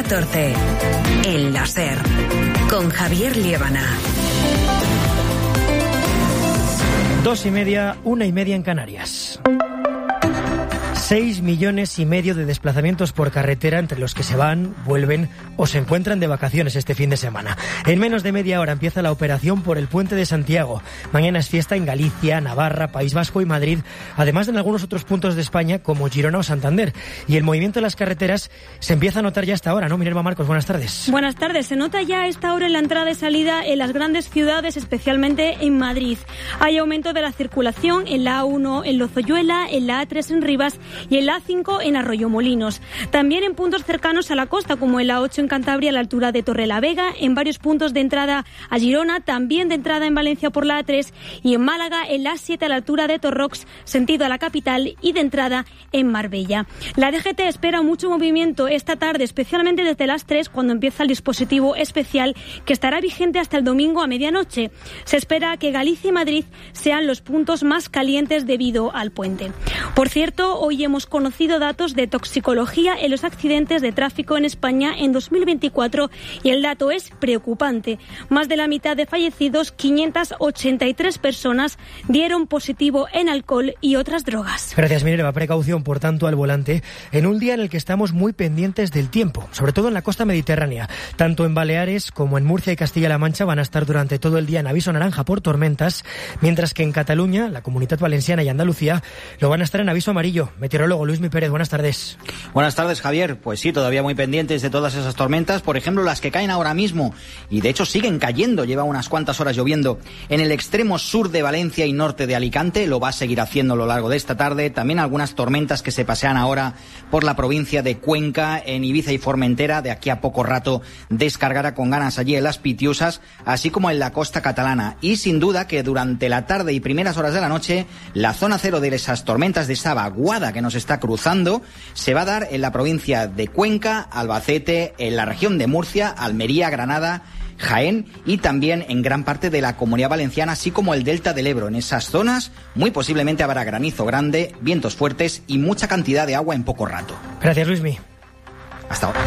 14. El La SER, con Javier Liébana. 2:30, 1:30 en Canarias. 6,5 millones de desplazamientos por carretera entre los que se van, vuelven o se encuentran de vacaciones este fin de semana. En menos de media hora empieza la operación por el Puente de Santiago. Mañana es fiesta en Galicia, Navarra, País Vasco y Madrid, además de en algunos otros puntos de España como Girona o Santander. Y el movimiento de las carreteras se empieza a notar ya hasta ahora, ¿no? Minerva Marcos, buenas tardes. Buenas tardes. Se nota ya a esta hora en la entrada y salida en las grandes ciudades, especialmente en Madrid. Hay aumento de la circulación en la A1 en Lozoyuela, en la A3 en Rivas y en la A5 en Arroyomolinos. También en puntos cercanos a la costa, como en la 8 en Cantabria a la altura de Torrelavega, en varios puntos de entrada a Girona, también de entrada en Valencia por la A3 y en Málaga en la A7 a la altura de Torrox, sentido a la capital, y de entrada en Marbella. La DGT espera mucho movimiento esta tarde, especialmente desde las 3, cuando empieza el dispositivo especial que estará vigente hasta el domingo a medianoche. Se espera que Galicia y Madrid sean los puntos más calientes debido al puente. Por cierto, hoy hemos conocido datos de toxicología en los accidentes de tráfico en España en 2024 y el dato es preocupante. Más de la mitad de fallecidos, 583 personas, dieron positivo en alcohol y otras drogas. Gracias, Minerva. Precaución, por tanto, al volante en un día en el que estamos muy pendientes del tiempo, sobre todo en la costa mediterránea. Tanto en Baleares como en Murcia y Castilla-La Mancha van a estar durante todo el día en aviso naranja por tormentas, mientras que en Cataluña, la Comunidad Valenciana y Andalucía lo van a estar en aviso amarillo. Meteorólogo Luismi Pérez, buenas tardes. Buenas tardes, Javier. Pues sí, todavía muy pendientes de todas esas tormentas, por ejemplo, las que caen ahora mismo, y de hecho siguen cayendo, lleva unas cuantas horas lloviendo en el extremo sur de Valencia y norte de Alicante, lo va a seguir haciendo a lo largo de esta tarde. También algunas tormentas que se pasean ahora por la provincia de Cuenca, en Ibiza y Formentera, de aquí a poco rato descargará con ganas allí en las Pitiusas, así como en la costa catalana. Y sin duda que durante la tarde y primeras horas de la noche, la zona cero de esas tormentas, de esa vaguada que nos está cruzando, se va a dar en la provincia de Cuenca, Albacete, en la región de Murcia, Almería, Granada, Jaén y también en gran parte de la Comunidad Valenciana, así como el delta del Ebro. En esas zonas muy posiblemente habrá granizo grande, vientos fuertes y mucha cantidad de agua en poco rato. Gracias, Luismi. Hasta ahora.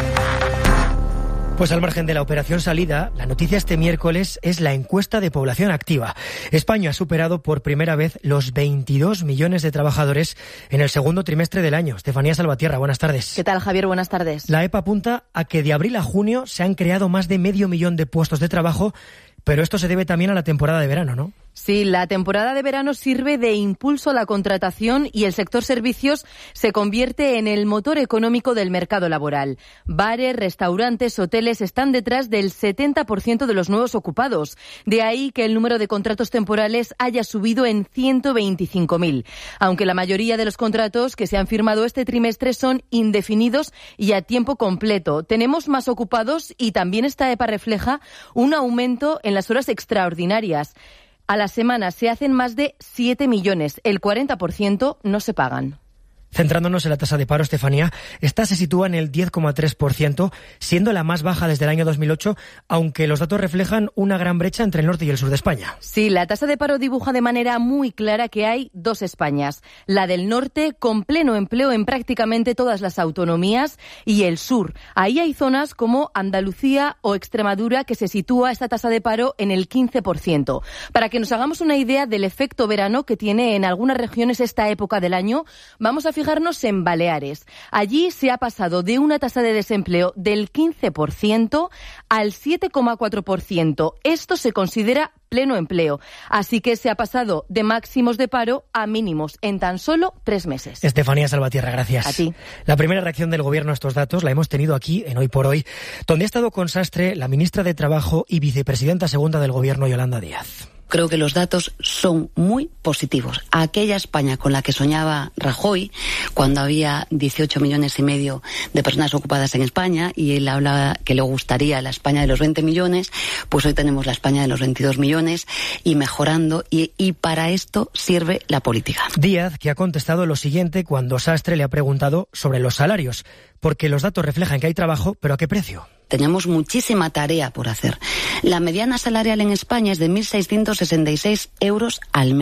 Pues al margen de la operación salida, la noticia este miércoles es la encuesta de población activa. España ha superado por primera vez los 22 millones de trabajadores en el segundo trimestre del año. Estefanía Salvatierra, buenas tardes. ¿Qué tal, Javier? Buenas tardes. La EPA apunta a que de abril a junio se han creado más de 500,000 de puestos de trabajo, pero esto se debe también a la temporada de verano, ¿no? Sí, la temporada de verano sirve de impulso a la contratación y el sector servicios se convierte en el motor económico del mercado laboral. Bares, restaurantes, hoteles están detrás del 70% de los nuevos ocupados. De ahí que el número de contratos temporales haya subido en 125.000. Aunque la mayoría de los contratos que se han firmado este trimestre son indefinidos y a tiempo completo. Tenemos más ocupados y también esta EPA refleja un aumento en las horas extraordinarias. A la semana se hacen más de 7 millones, el 40% no se pagan. Centrándonos en la tasa de paro, Estefanía, esta se sitúa en el 10,3%, siendo la más baja desde el año 2008, aunque los datos reflejan una gran brecha entre el norte y el sur de España. Sí, la tasa de paro dibuja de manera muy clara que hay dos Españas. La del norte, con pleno empleo en prácticamente todas las autonomías, y el sur. Ahí hay zonas como Andalucía o Extremadura que se sitúa esta tasa de paro en el 15%. Para que nos hagamos una idea del efecto verano que tiene en algunas regiones esta época del año, vamos a fijarnos en Baleares. Allí se ha pasado de una tasa de desempleo del 15% al 7,4%. Esto se considera pleno empleo. Así que se ha pasado de máximos de paro a mínimos en tan solo 3 meses. Estefanía Salvatierra, gracias. A ti. La primera reacción del Gobierno a estos datos la hemos tenido aquí en Hoy por Hoy, donde ha estado con Sastre la ministra de Trabajo y vicepresidenta segunda del Gobierno, Yolanda Díaz. Creo que los datos son muy positivos. Aquella España con la que soñaba Rajoy, cuando había 18,5 millones de personas ocupadas en España, y él hablaba que le gustaría la España de los 20 millones, pues hoy tenemos la España de los 22 millones y mejorando, y para esto sirve la política. Díaz, que ha contestado lo siguiente cuando Sastre le ha preguntado sobre los salarios, porque los datos reflejan que hay trabajo, pero ¿a qué precio? Tenemos muchísima tarea por hacer. La mediana salarial en España es de 1.666 euros al mes.